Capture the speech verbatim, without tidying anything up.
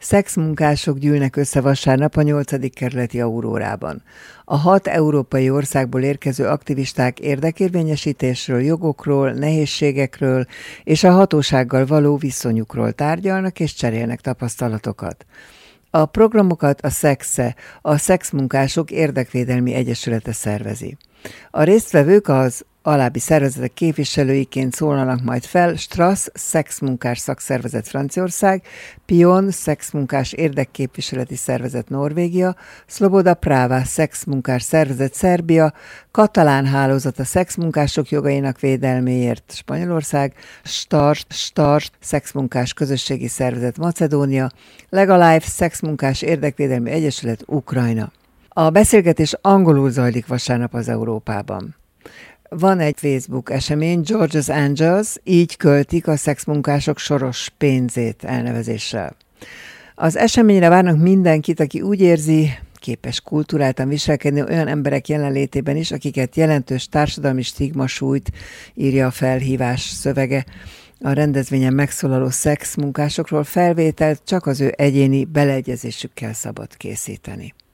Szexmunkások gyűlnek össze vasárnap a nyolcadik kerületi Aurórában. A hat európai országból érkező aktivisták érdekérvényesítésről, jogokról, nehézségekről és a hatósággal való viszonyukról tárgyalnak és cserélnek tapasztalatokat. A programokat a SZEXE, a Szexmunkások Érdekvédelmi Egyesülete szervezi. A résztvevők az alábbi szervezetek képviselőiként szólalnak majd fel: Strass Szexmunkás Szakszervezet Franciaország, Pion Szexmunkás Érdekképviseleti Szervezet Norvégia, Sloboda Práva Szexmunkás Szervezet Szerbia, Katalán Hálózat a szexmunkások jogainak védelméért Spanyolország, Start, Start Szexmunkás Közösségi Szervezet Macedónia, Legalife Szexmunkás Érdekvédelmi Egyesület Ukrajna. A beszélgetés angolul zajlik vasárnap az Európában. Van egy Facebook esemény, George's Angels, így költik a szexmunkások soros pénzét elnevezéssel. Az eseményre várnak mindenkit, aki úgy érzi, képes kulturáltan viselkedni olyan emberek jelenlétében is, akiket jelentős társadalmi stigma sújt, írja a felhívás szövege. A rendezvényen megszólaló szexmunkásokról felvételt csak az ő egyéni beleegyezésükkel szabad készíteni.